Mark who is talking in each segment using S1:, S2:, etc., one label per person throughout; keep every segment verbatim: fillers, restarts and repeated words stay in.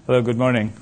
S1: Hello, good morning.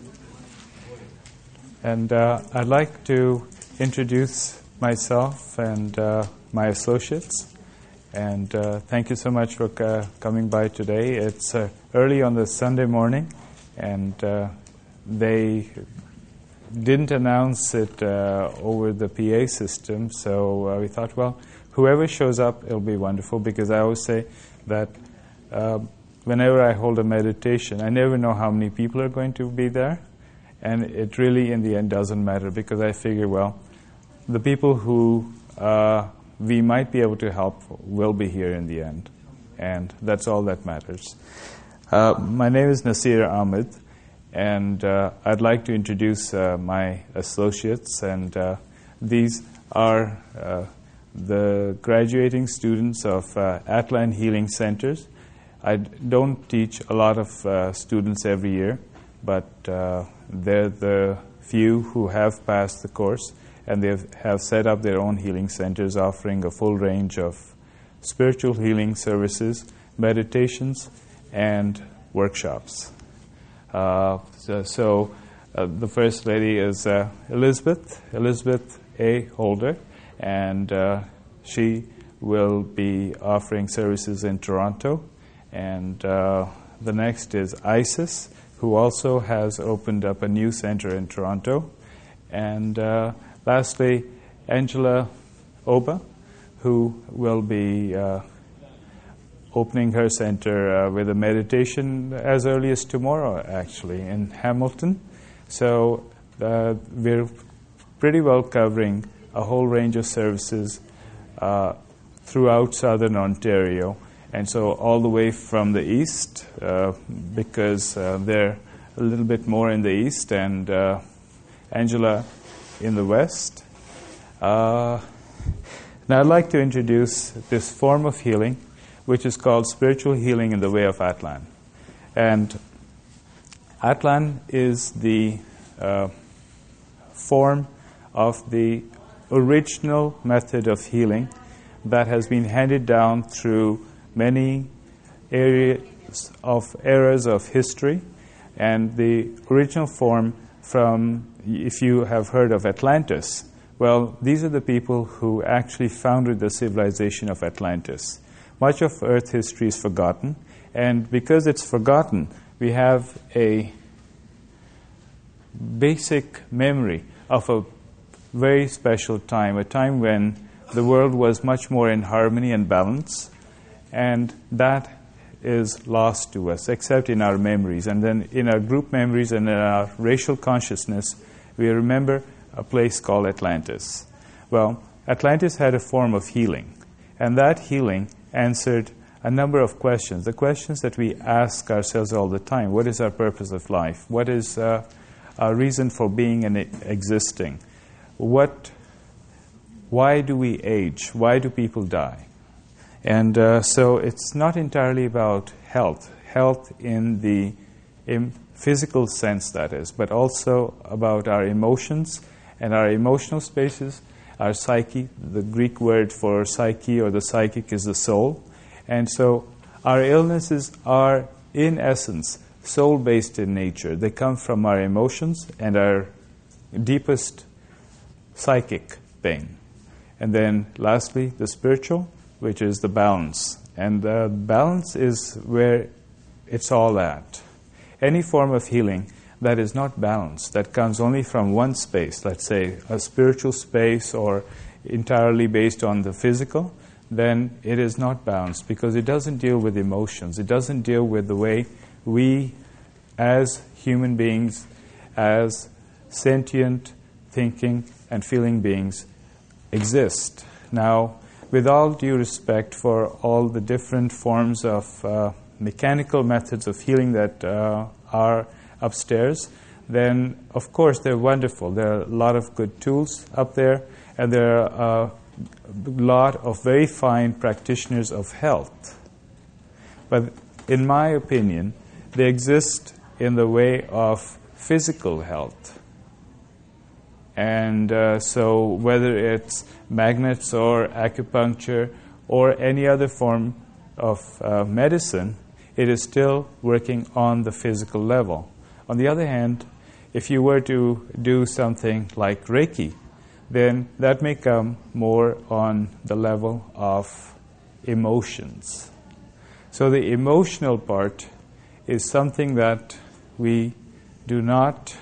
S1: And uh, I'd like to introduce myself and uh, my associates. And uh, thank you so much for uh, coming by today. It's uh, early on the Sunday morning, and uh, they didn't announce it uh, over the P A system, so uh, we thought, well, whoever shows up, it'll be wonderful, because I always say that uh, whenever I hold a meditation, I never know how many people are going to be there, and it really, in the end, doesn't matter, because I figure, well, the people who uh, we might be able to help will be here in the end, and that's all that matters. Uh, my name is Nasir Ahmed, and uh, I'd like to introduce uh, my associates, and uh, these are uh, the graduating students of uh, Atlan Healing Centers. I don't teach a lot of uh, students every year, but uh, they're the few who have passed the course, and they have set up their own healing centers offering a full range of spiritual healing services, meditations, and workshops. Uh, so so uh, the first lady is uh, Elizabeth, Elizabeth A. Holder, and uh, she will be offering services in Toronto. And uh, the next is Isis, who also has opened up a new center in Toronto. And uh, lastly, Angela Oba, who will be uh, opening her center uh, with a meditation as early as tomorrow, actually, in Hamilton. So uh, we're pretty well covering a whole range of services uh, throughout Southern Ontario. And so all the way from the east, uh, because uh, they're a little bit more in the east, and uh, Angela in the west. Uh, now I'd like to introduce this form of healing, which is called spiritual healing in the way of Atlan. And Atlan is the uh, form of the original method of healing that has been handed down through many areas of eras of history, and the original form from, if you have heard of Atlantis, well, these are the people who actually founded the civilization of Atlantis. Much of Earth history is forgotten, and because it's forgotten, we have a basic memory of a very special time, a time when the world was much more in harmony and balance. And that is lost to us, except in our memories. And then in our group memories and in our racial consciousness, we remember a place called Atlantis. Well, Atlantis had a form of healing, and that healing answered a number of questions, the questions that we ask ourselves all the time. What is our purpose of life? What is uh, our reason for being and existing? What? Why do we age? Why do people die? And uh, so it's not entirely about health, health in the in physical sense, that is, but also about our emotions and our emotional spaces, our psyche. The Greek word for psyche or the psychic is the soul. And so our illnesses are, in essence, soul-based in nature. They come from our emotions and our deepest psychic pain. And then lastly, the spiritual, which is the balance. And the balance is where it's all at. Any form of healing that is not balanced, that comes only from one space, let's say a spiritual space or entirely based on the physical, then it is not balanced, because it doesn't deal with emotions. It doesn't deal with the way we, as human beings, as sentient, thinking, and feeling beings, exist. Now, with all due respect for all the different forms of uh, mechanical methods of healing that uh, are upstairs, then of course they're wonderful. There are a lot of good tools up there, and there are a lot of very fine practitioners of health. But in my opinion, they exist in the way of physical health. And uh, so whether it's magnets or acupuncture or any other form of uh, medicine, it is still working on the physical level. On the other hand, if you were to do something like Reiki, then that may come more on the level of emotions. So the emotional part is something that we do not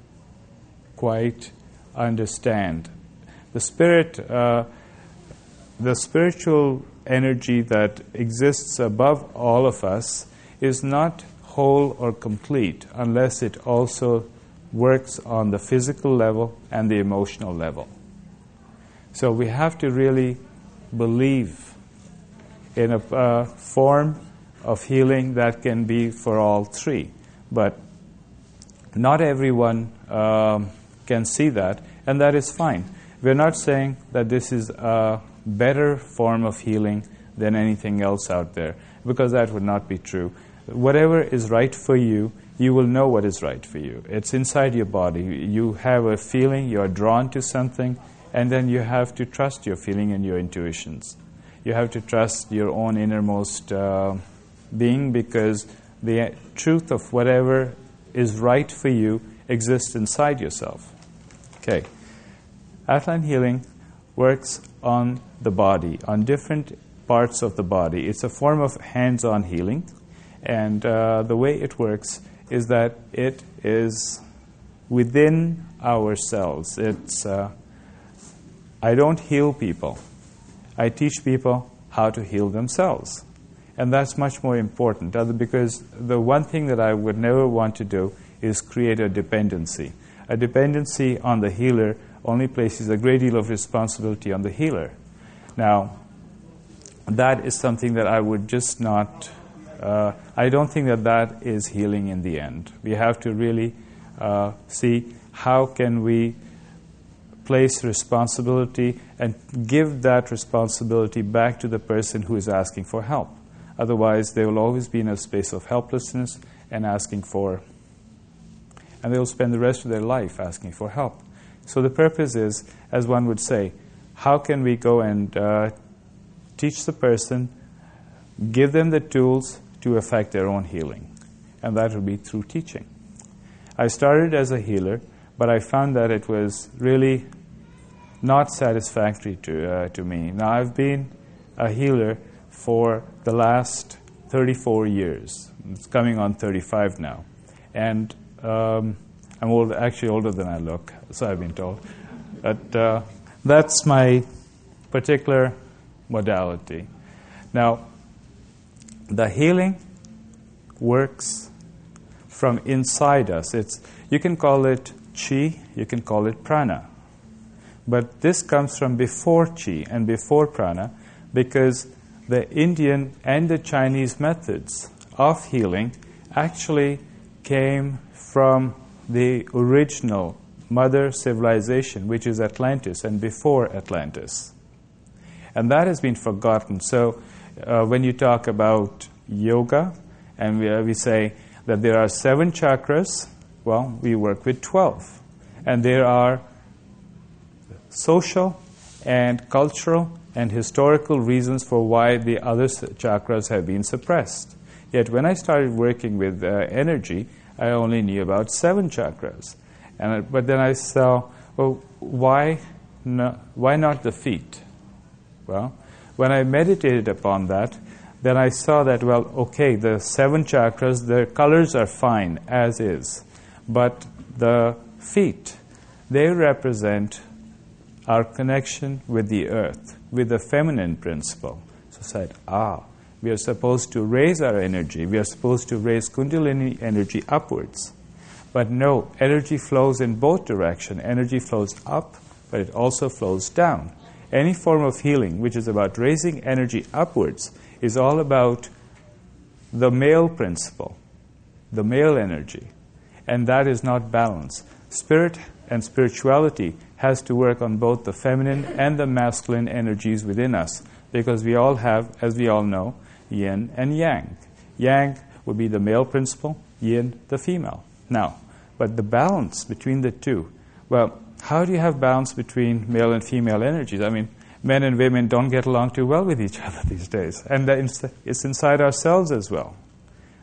S1: quite understand. The spirit, uh, the spiritual energy that exists above all of us is not whole or complete unless it also works on the physical level and the emotional level. So we have to really believe in a uh, form of healing that can be for all three. But not everyone um, can see that, and that is fine. We're not saying that this is a better form of healing than anything else out there, because that would not be true. Whatever is right for you, you will know what is right for you. It's inside your body. You have a feeling, you are drawn to something, and then you have to trust your feeling and your intuitions. You have to trust your own innermost uh, being, because the truth of whatever is right for you exists inside yourself. Okay. Alkaline healing works on the body, on different parts of the body. It's a form of hands-on healing, and uh, the way it works is that it is within ourselves. It's uh, I don't heal people. I teach people how to heal themselves. And that's much more important, because the one thing that I would never want to do is create a dependency. A dependency on the healer only places a great deal of responsibility on the healer. Now, that is something that I would just not, uh, I don't think that that is healing in the end. We have to really uh, see how can we place responsibility and give that responsibility back to the person who is asking for help. Otherwise, they will always be in a space of helplessness and asking for, and they will spend the rest of their life asking for help. So the purpose is, as one would say, how can we go and uh, teach the person, give them the tools to affect their own healing? And that would be through teaching. I started as a healer, but I found that it was really not satisfactory to uh, to me. Now, I've been a healer for the last thirty-four years. It's coming on thirty-five now. And um, I'm old, actually older than I look, so I've been told. But uh, that's my particular modality. Now, the healing works from inside us. It's, you can call it chi, you can call it prana. But this comes from before chi and before prana, because the Indian and the Chinese methods of healing actually came from the original mother civilization, which is Atlantis, and before Atlantis. And that has been forgotten. So uh, when you talk about yoga, and we, uh, we say that there are seven chakras, well, we work with twelve. And there are social and cultural and historical reasons for why the other chakras have been suppressed. Yet when I started working with uh, energy, I only knew about seven chakras. And I, but then I saw, well, why, no, why not the feet? Well, when I meditated upon that, then I saw that, well, okay, the seven chakras, their colors are fine as is. But the feet, they represent our connection with the earth, with the feminine principle. So I said, ah, we are supposed to raise our energy. We are supposed to raise Kundalini energy upwards. But no, energy flows in both directions. Energy flows up, but it also flows down. Any form of healing which is about raising energy upwards is all about the male principle, the male energy. And that is not balanced. Spirit and spirituality has to work on both the feminine and the masculine energies within us, because we all have, as we all know, yin and yang. Yang would be the male principle, yin the female. Now, but the balance between the two, well, how do you have balance between male and female energies? I mean, men and women don't get along too well with each other these days. And it's inside ourselves as well.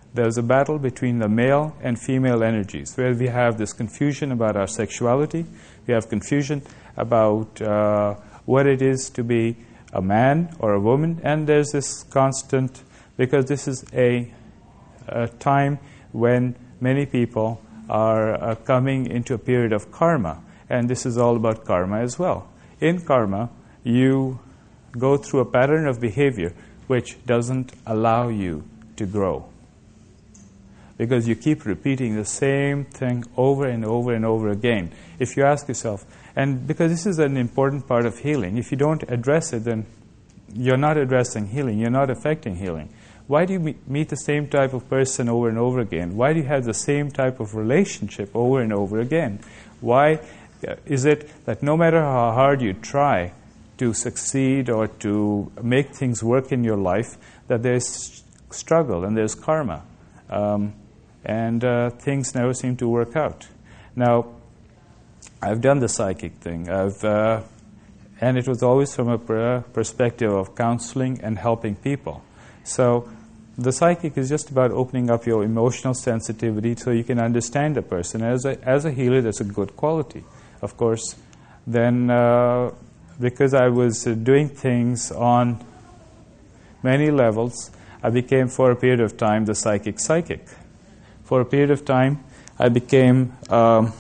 S1: there's a battle between the male and female energies, where we have this confusion about our sexuality, we have confusion about uh, what it is to be a man or a woman, and there's this constant, because this is a, a time when many people are uh, coming into a period of karma, and this is all about karma as well. In karma, you go through a pattern of behavior which doesn't allow you to grow, because you keep repeating the same thing over and over and over again. If you ask yourself, and because this is an important part of healing, if you don't address it, then you're not addressing healing, you're not affecting healing. Why do you meet the same type of person over and over again? Why do you have the same type of relationship over and over again? Why is it that no matter how hard you try to succeed or to make things work in your life, that there's struggle and there's karma, um, and uh, things never seem to work out? Now, I've done the psychic thing, I've, uh, and it was always from a per- perspective of counseling and helping people. So the psychic is just about opening up your emotional sensitivity so you can understand a person. As a, as a healer, that's a good quality. Of course, then uh, because I was uh, doing things on many levels, I became, for a period of time, the psychic psychic. For a period of time, I became um,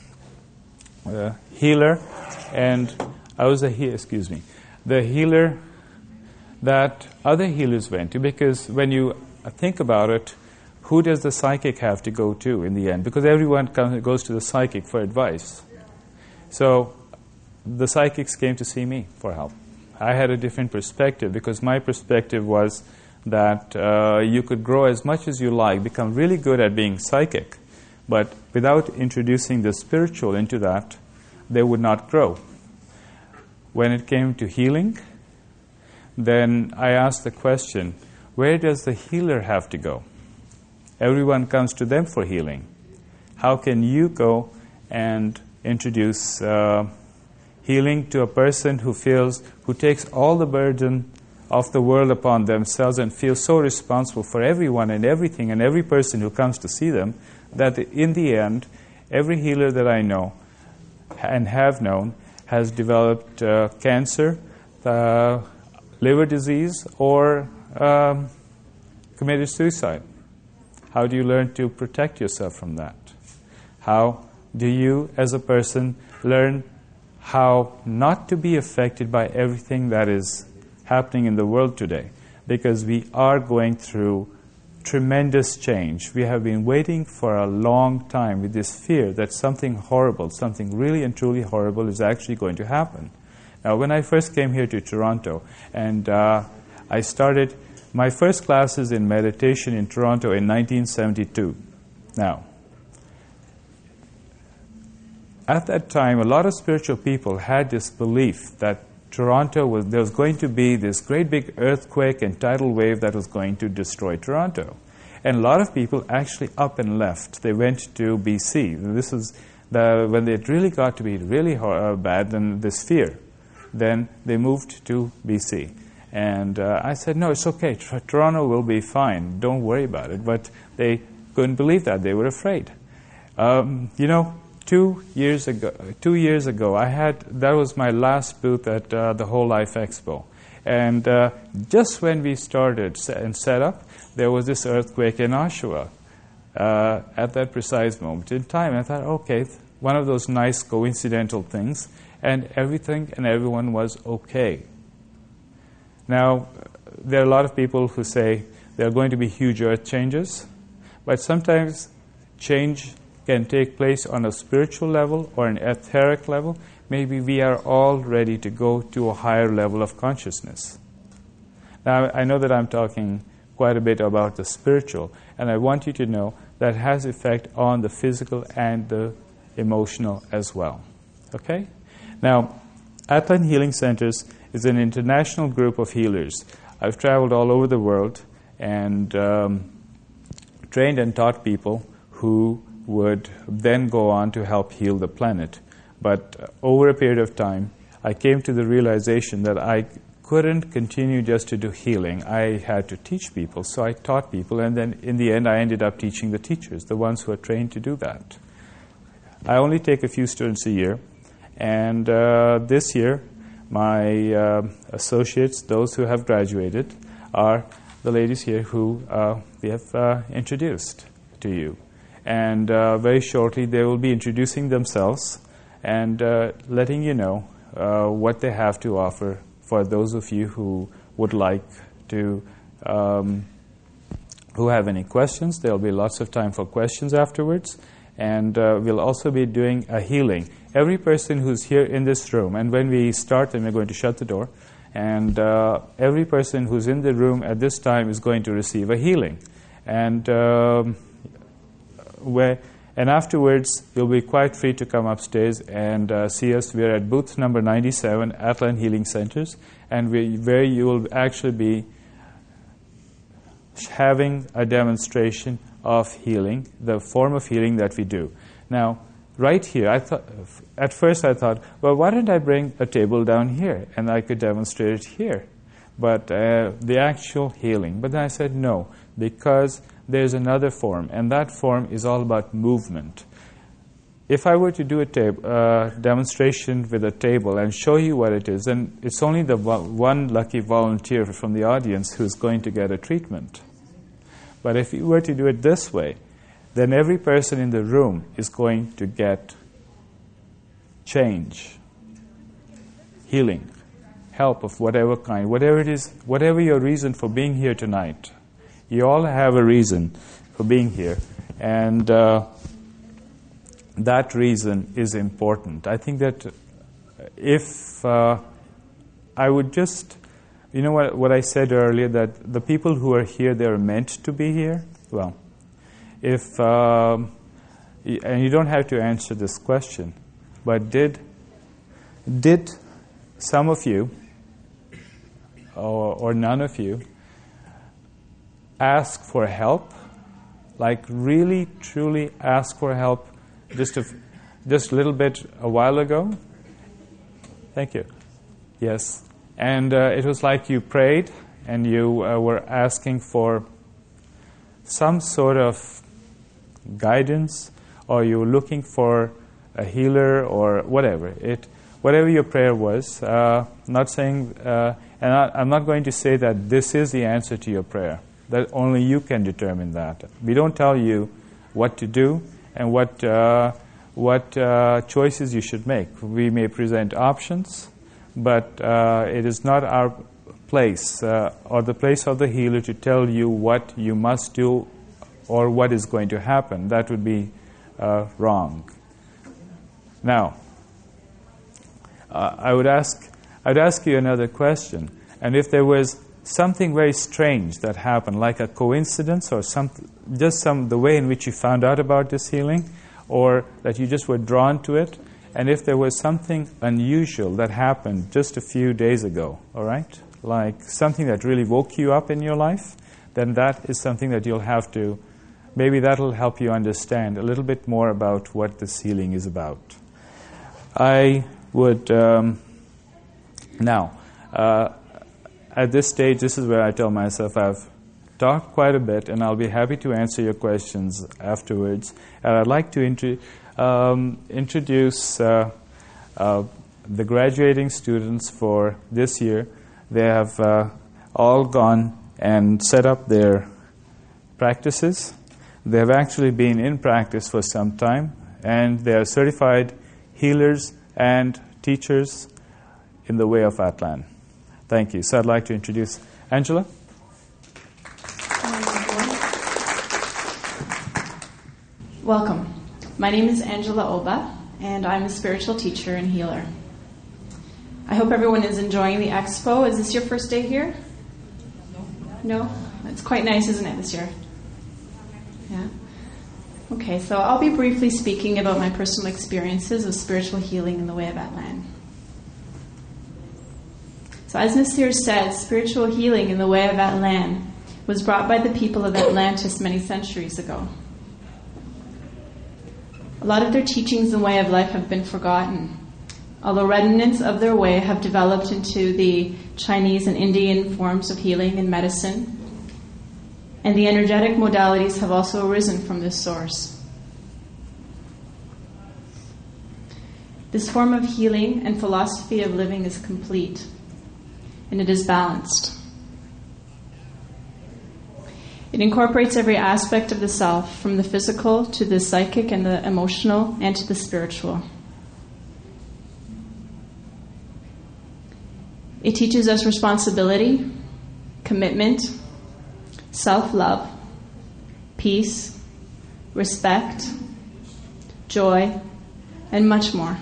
S1: a healer, and I was a he- excuse me, the healer that other healers went to, because when you think about it, who does the psychic have to go to in the end? Because everyone comes, goes to the psychic for advice. So the psychics came to see me for help. I had a different perspective, because my perspective was that uh, you could grow as much as you like, become really good at being psychic, but without introducing the spiritual into that, they would not grow. When it came to healing, then I asked the question, where does the healer have to go? Everyone comes to them for healing. How can you go and introduce uh, healing to a person who feels, who takes all the burden of the world upon themselves and feels so responsible for everyone and everything and every person who comes to see them, that in the end, every healer that I know and have known has developed uh, cancer, uh, liver disease, or um, committed suicide. How do you learn to protect yourself from that? How do you, as a person, learn how not to be affected by everything that is happening in the world today? Because we are going through tremendous change. We have been waiting for a long time with this fear that something horrible, something really and truly horrible is actually going to happen. Now, when I first came here to Toronto, and uh, I started my first classes in meditation in Toronto in nineteen seventy-two. Now, at that time, a lot of spiritual people had this belief that Toronto was, there was going to be this great big earthquake and tidal wave that was going to destroy Toronto. And a lot of people actually up and left. They went to B C. This is the, when it really got to be really hard, uh, bad, then this fear. Then they moved to B C. And uh, I said, no, it's okay. T- Toronto will be fine. Don't worry about it. But they couldn't believe that. They were afraid. Um, you know, two years ago, two years ago, I had, that was my last booth at uh, the Whole Life Expo. And uh, just when we started and set up, there was this earthquake in Oshawa uh, at that precise moment in time. And I thought, okay, one of those nice coincidental things. And everything and everyone was okay. Now, there are a lot of people who say there are going to be huge earth changes, but sometimes change can take place on a spiritual level or an etheric level. Maybe we are all ready to go to a higher level of consciousness. Now, I know that I'm talking quite a bit about the spiritual, and I want you to know that has effect on the physical and the emotional as well. Okay? Now, Atlan Healing Centers is an international group of healers. I've traveled all over the world and um, trained and taught people who would then go on to help heal the planet. But uh, over a period of time, I came to the realization that I couldn't continue just to do healing. I had to teach people, so I taught people, and then in the end I ended up teaching the teachers, the ones who are trained to do that. I only take a few students a year, and uh, this year my uh, associates, those who have graduated, are the ladies here who uh, we have uh, introduced to you. And uh, very shortly they will be introducing themselves and uh, letting you know uh, what they have to offer for those of you who would like to, um, who have any questions. There will be lots of time for questions afterwards. And uh, we'll also be doing a healing. Every person who's here in this room, and when we start, then we're going to shut the door, and uh, every person who's in the room at this time is going to receive a healing. And um, where, and afterwards, you'll be quite free to come upstairs and uh, see us. We're at booth number ninety-seven, Atlan Healing Centers, and we, where you will actually be having a demonstration of healing, the form of healing that we do. Now, right here, I thought, at first I thought, well, why don't I bring a table down here and I could demonstrate it here? But uh, the actual healing. But then I said no, because there's another form, and that form is all about movement. If I were to do a tab- uh, demonstration with a table and show you what it is, then it's only the vo- one lucky volunteer from the audience who's going to get a treatment. But if you were to do it this way, then every person in the room is going to get change, healing, help of whatever kind, whatever it is, whatever your reason for being here tonight. You all have a reason for being here, and uh, that reason is important. I think that if uh, I would just, you know what, what I said earlier, that the people who are here, they're meant to be here? Well, if, um, and you don't have to answer this question, but did, did some of you, or, or none of you, ask for help? Like really, truly ask for help just a, just a little bit a while ago? Thank you. Yes. And uh, it was like you prayed and you uh, were asking for some sort of guidance, or you were looking for a healer or whatever. It, whatever your prayer was, uh, not saying, uh, and I, I'm not going to say that this is the answer to your prayer. That only you can determine that. We don't tell you what to do and what uh, what uh, choices you should make. We may present options, but uh, it is not our place uh, or the place of the healer to tell you what you must do or what is going to happen. That would be uh, wrong. Now, uh, I would ask, I would ask you another question. And if there was something very strange that happened, like a coincidence or some, just some the way in which you found out about this healing, or that you just were drawn to it, and if there was something unusual that happened just a few days ago, all right, like something that really woke you up in your life, then that is something that you'll have to, maybe that'll help you understand a little bit more about what this healing is about. I would, um, now, uh, at this stage, this is where I tell myself I've talked quite a bit, and I'll be happy to answer your questions afterwards. And I'd like to intro- um, introduce uh, uh, the graduating students for this year. They have uh, all gone and set up their practices. They have actually been in practice for some time, and they are certified healers and teachers in the way of Atlan. Thank you. So I'd like to introduce Angela.
S2: Welcome. My name is Angela Oba, and I'm a spiritual teacher and healer. I hope everyone is enjoying the expo. Is this your first day here? No? It's quite nice, isn't it, this year? Yeah? Okay, so I'll be briefly speaking about my personal experiences of spiritual healing in the way of Atlan. So as Nasir said, spiritual healing in the way of Atlan was brought by the people of Atlantis many centuries ago. A lot of their teachings and way of life have been forgotten, although remnants of their way have developed into the Chinese and Indian forms of healing and medicine, and the energetic modalities have also arisen from this source. This form of healing and philosophy of living is complete, and it is balanced. It incorporates every aspect of the self, from the physical to the psychic and the emotional and to the spiritual. It teaches us responsibility, commitment, self-love, peace, respect, joy, and much more.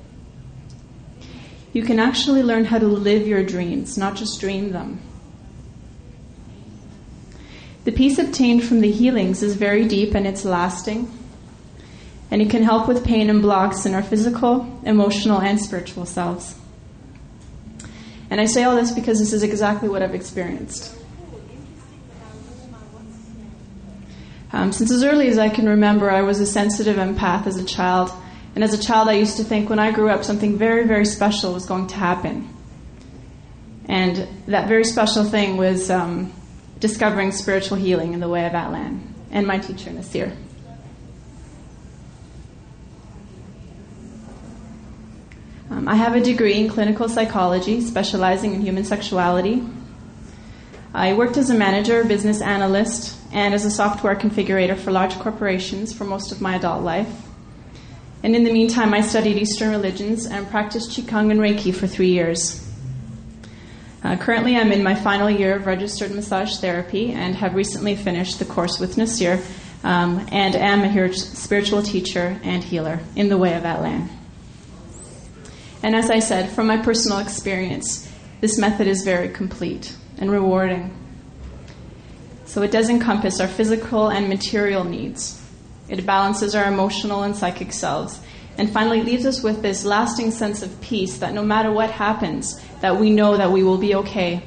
S2: You can actually learn how to live your dreams, not just dream them. The peace obtained from the healings is very deep and it's lasting, and it can help with pain and blocks in our physical, emotional, and spiritual selves. And I say all this because this is exactly what I've experienced. Um, since as early as I can remember, I was a sensitive empath as a child, and as a child I used to think when I grew up something very, very special was going to happen. And that very special thing was um, discovering spiritual healing in the way of Atlan, and my teacher, Nasir. Um, I have a degree in clinical psychology, specializing in human sexuality. I worked as a manager, business analyst, and as a software configurator for large corporations for most of my adult life. And in the meantime, I studied Eastern religions and practiced Qigong and Reiki for three years. Uh, currently, I'm in my final year of registered massage therapy and have recently finished the course with Nasir, um, and am a spiritual teacher and healer in the way of Atlan. And as I said, from my personal experience, this method is very complete and rewarding. So it does encompass our physical and material needs. It balances our emotional and psychic selves, and finally leaves us with this lasting sense of peace that no matter what happens, that we know that we will be okay.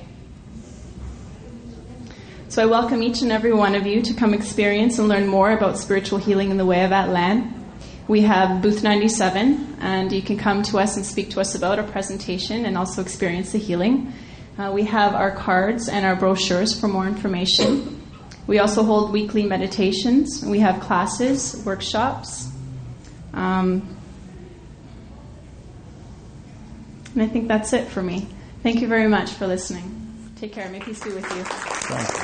S2: So I welcome each and every one of you to come experience and learn more about spiritual healing in the way of Atlan. We have booth ninety-seven, and you can come to us and speak to us about our presentation and also experience the healing. Uh, we have our cards and our brochures for more information. We also hold weekly meditations. We have classes, workshops. Um, and I think that's it for me. Thank you very much for listening. Take care. May peace be with you.
S1: Thank you.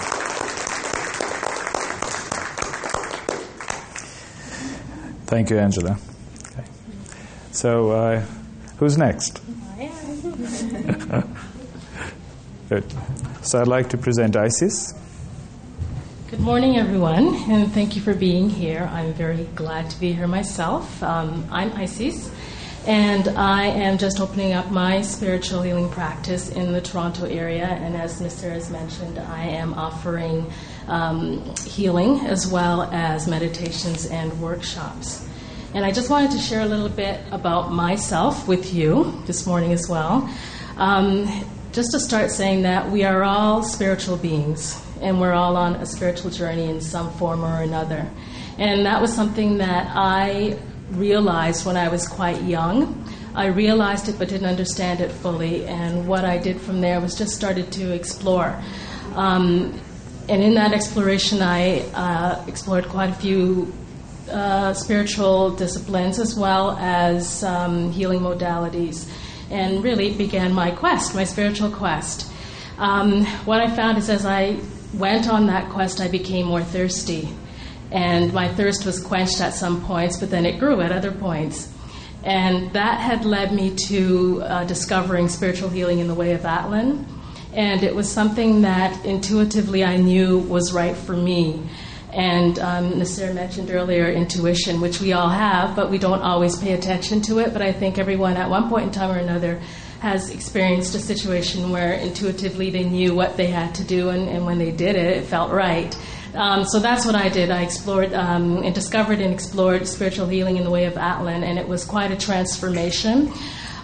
S1: Thank you, Angela. Okay. So, uh, who's next?
S3: I am.
S1: Good. So I'd like to present Isis.
S3: Good morning, everyone, and thank you for being here. I'm very glad to be here myself. Um, I'm Isis, and I am just opening up my spiritual healing practice in the Toronto area, and as Mister has mentioned, I am offering um, healing as well as meditations and workshops. And I just wanted to share a little bit about myself with you this morning as well. Um, just to start saying that we are all spiritual beings, and we're all on a spiritual journey in some form or another. And that was something that I realized when I was quite young. I realized it but didn't understand it fully, and what I did from there was just started to explore. Um, and in that exploration, I uh, explored quite a few uh, spiritual disciplines as well as um, healing modalities, and really began my quest, my spiritual quest. Um, what I found is as I went on that quest, I became more thirsty. And my thirst was quenched at some points, but then it grew at other points. And that had led me to uh, discovering spiritual healing in the way of Atlan. And it was something that intuitively I knew was right for me. And um, Nasir mentioned earlier intuition, which we all have, but we don't always pay attention to it. But I think everyone at one point in time or another has experienced a situation where intuitively they knew what they had to do, and, and when they did it, it felt right. Um, so that's what I did. I explored um, and discovered and explored spiritual healing in the way of Atlan, and it was quite a transformation.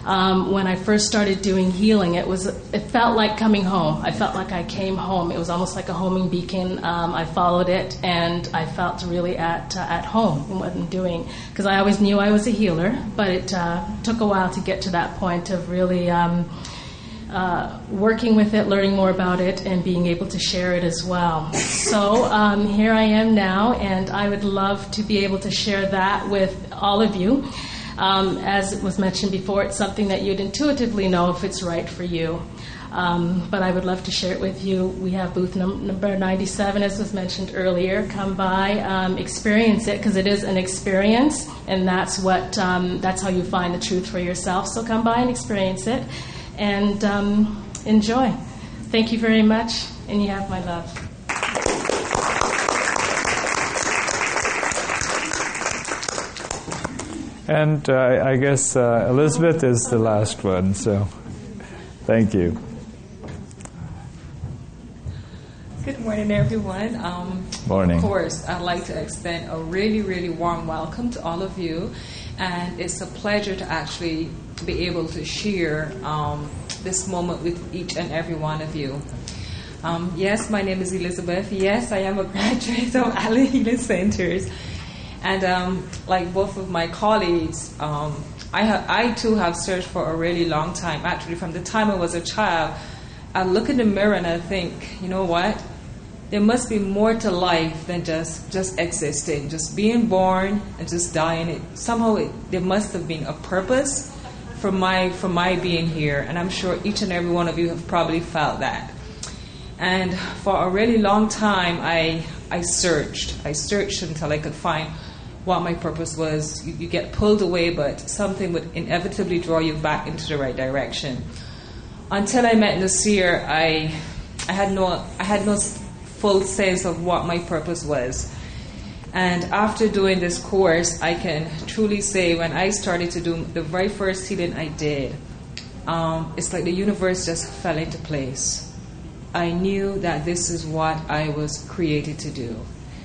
S3: Um, when I first started doing healing, it was it felt like coming home. I felt like I came home. It was almost like a homing beacon. Um, I followed it, and I felt really at uh, at home in what I'm doing, because I always knew I was a healer, but it uh, took a while to get to that point of really um, uh, working with it, learning more about it, and being able to share it as well. So um, here I am now, and I would love to be able to share that with all of you. Um, as was mentioned before, it's something that you'd intuitively know if it's right for you. Um, but I would love to share it with you. We have booth num- number ninety-seven, as was mentioned earlier. Come by, um, experience it, because it is an experience, and that's what um, that's how you find the truth for yourself. So come by and experience it, and um, enjoy. Thank you very much, and you have my love.
S1: And uh, I guess uh, Elizabeth is the last one, so thank you.
S4: Good morning, everyone. Um,
S1: Morning.
S4: Of course, I'd like to extend a really, really warm welcome to all of you. And it's a pleasure to actually be able to share um, this moment with each and every one of you. Um, yes, my name is Elizabeth. Yes, I am a graduate of Allen Healing Centers. And um, like both of my colleagues, um, I, ha- I too have searched for a really long time. Actually, from the time I was a child, I look in the mirror and I think, you know what? There must be more to life than just, just existing, just being born and just dying. It, somehow it, there must have been a purpose for my, for my being here. And I'm sure each and every one of you have probably felt that. And for a really long time, I, I searched. I searched until I could find what my purpose was. You, you get pulled away, but something would inevitably draw you back into the right direction. Until I met Nasir, I I had no I had no full sense of what my purpose was. And after doing this course, I can truly say when I started to do the very first healing I did, um, it's like the universe just fell into place. I knew that this is what I was created to do.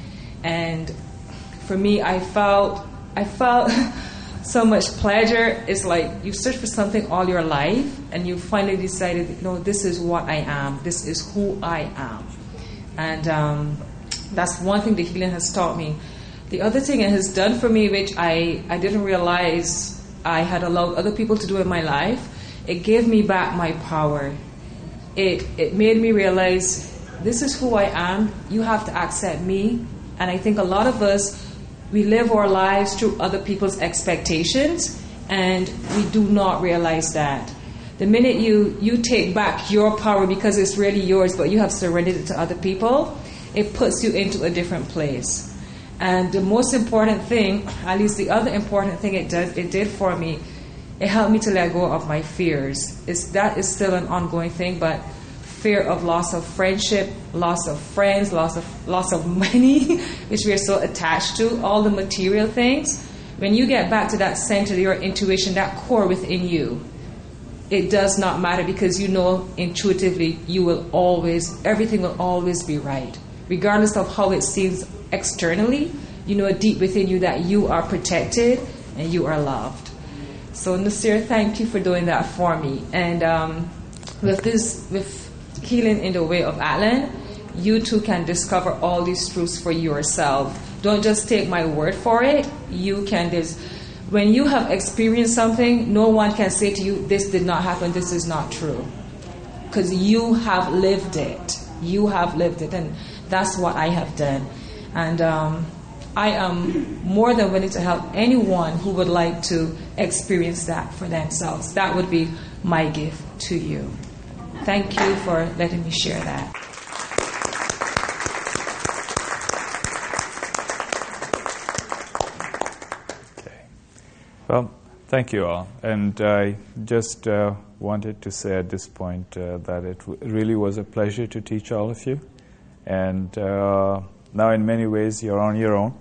S4: And for me, I felt I felt so much pleasure. It's like you search for something all your life, and you finally decided, no, this is what I am. This is who I am. And um, that's one thing the healing has taught me. The other thing it has done for me, which I, I didn't realize I had allowed other people to do in my life, it gave me back my power. It it made me realize this is who I am. You have to accept me. And I think a lot of us, we live our lives through other people's expectations, and we do not realize that. The minute you, you take back your power because it's really yours, but you have surrendered it to other people, it puts you into a different place. And the most important thing, at least the other important thing it did, it did for me, it helped me to let go of my fears. It's, that is still an ongoing thing, but fear of loss of friendship, loss of friends, loss of loss of money, which we are so attached to, all the material things. When you get back to that center, your intuition, that core within you, it does not matter, because you know intuitively you will always, everything will always be right. Regardless of how it seems externally, you know deep within you that you are protected and you are loved. So Nasir, thank you for doing that for me. And um, with this, with Healing in the Way of Allen, you too can discover all these truths for yourself. Don't just take my word for it. You can dis- when you have experienced something, no one can say to you, this did not happen, this is not true. Because you have lived it. You have lived it. And that's what I have done. And um, I am more than willing to help anyone who would like to experience that for themselves. That would be my gift to you. Thank you for letting me share that.
S1: Okay. Well, thank you all. And I just uh, wanted to say at this point uh, that it w- really was a pleasure to teach all of you. And uh, now in many ways you're on your own.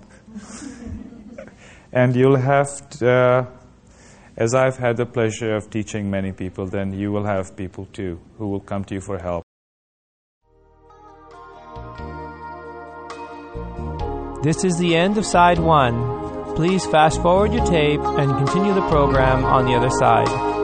S1: And you'll have to, uh, as I've had the pleasure of teaching many people, then you will have people too who will come to you for help.
S5: This is the end of side one. Please fast forward your tape and continue the program on the other side.